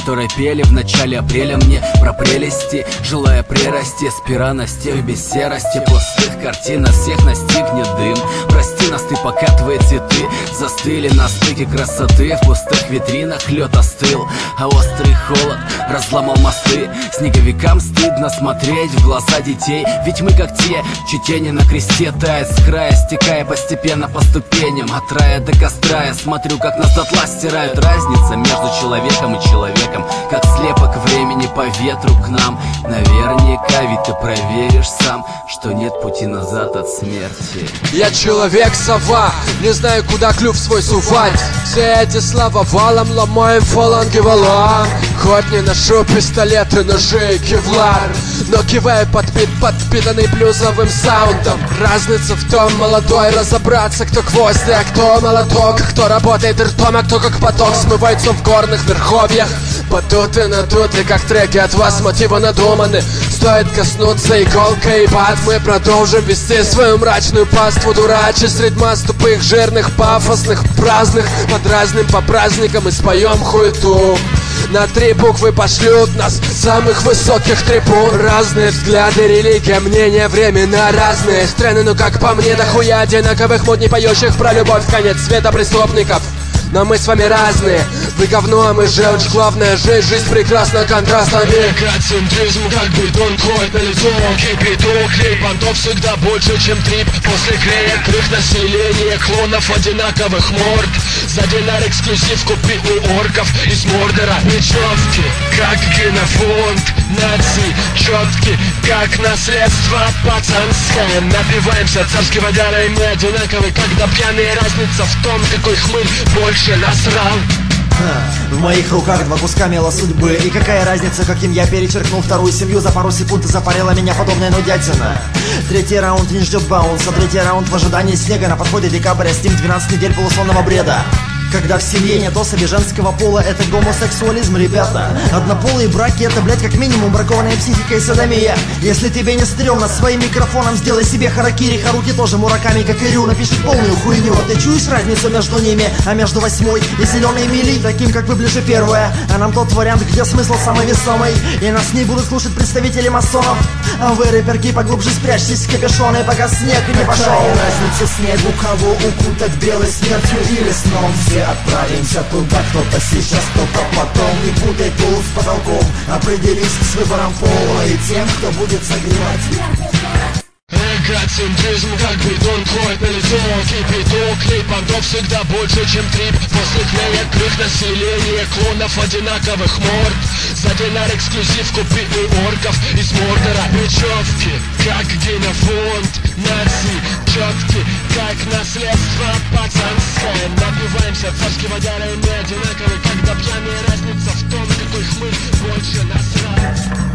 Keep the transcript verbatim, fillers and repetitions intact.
которой пели в начале апреля мне про прелести, желая прирасти с пера на стех без серости. Пустых картин нас всех настигнет дым. Прости нас ты, пока твои цветы застыли на стыке красоты. В пустых витринах лед остыл, а острый холод разломал мосты. Снеговикам стыдно смотреть в глаза детей, ведь мы как те, чьи тени на кресте тает с края, стекая постепенно по ступеням. От рая до костра я смотрю, как нас дотла стирают. Разница между человеком и человеком, как слепок времени по ветру к нам. Наверняка ведь ты проверишь сам, что нет пути назад от смерти. Я человек-сова, не знаю, куда клюв свой сувать. Все эти слова валом ломаем фаланги вала. Хоть не ношу пистолеты, ножи и кевлар, но киваю под бит, подпитанный блюзовым саундом. Разница в том, молодой, разобраться, кто гвозди, а кто молоток. Кто работает ртом, а кто как поток смывается в горных верховьях. Подуты, надуты, как треки от вас, мотивы надуманы. Стоит коснуться иголкой и бат, мы продолжим вести свою мрачную паству, дурачи средь масс тупых, жирных, пафосных, праздных. Подразним по праздникам и споем хуету. На три буквы пошлют нас самых высоких трибун. Разные взгляды, религия, мнения, времена разные страны, но как по мне, дохуя одинаковых мод не поющих про любовь, конец света преступников. Но мы с вами разные. Вы говно, а мы желчь. Главное жить, жизнь прекрасна контрастами. Эгоцентризм, как бетон, ходит на лицо. Кипяток, клей, понтов всегда больше, чем трип. После клея крых населения, клонов одинаковых морд. За динар эксклюзив купи у орков из Мордора. Нечетки, как генофонд. Нации четки, как наследство пацанское. Напиваемся царской водярой, мы одинаковы, когда пьяные. Разница в том, какой хмырь больше насрал. В моих руках два куска мела судьбы. И какая разница, каким я перечеркнул вторую семью. За пару секунд запарила меня подобная нудятина. Третий раунд не ждет баунса. Третий раунд в ожидании снега. На подходе декабря, стим двенадцать недель полусонного бреда. Когда в семье нет особи женского пола, это гомосексуализм, ребята. Однополые браки — это, блядь, как минимум бракованная психика и садомия. Если тебе не стрёмно, своим микрофоном сделай себе харакири. Харуки тоже мураками, как и Рю, напишет полную хуйню. Ты чуешь разницу между ними? А между восьмой и зеленой мили, таким как вы, ближе первая. А нам тот вариант, где смысл самый весомый. И нас не будут слушать представители масонов. А вы, рэперки, поглубже спрячьтесь в капюшоны, пока снег не пошел. Какая разница снегу, кого укутать белой смертью или сном? Отправимся туда, кто-то сейчас, кто-то потом. Не путай пол с потолком, определись с выбором пола и тем, кто будет согревать. Эгоцентризм, как бетон, ходит на лицо. Кипяток, клей, понтов всегда больше, чем трип. После клея крых населения, клонов одинаковых морд. За динар эксклюзив купи у орков из Мордора. Бечевки, как генофонд. Нации четки, как наследство пацанское. Напиваемся царской водярой, мы одинаковы, когда пьяные. Разница в том, какой хмырь больше насрал.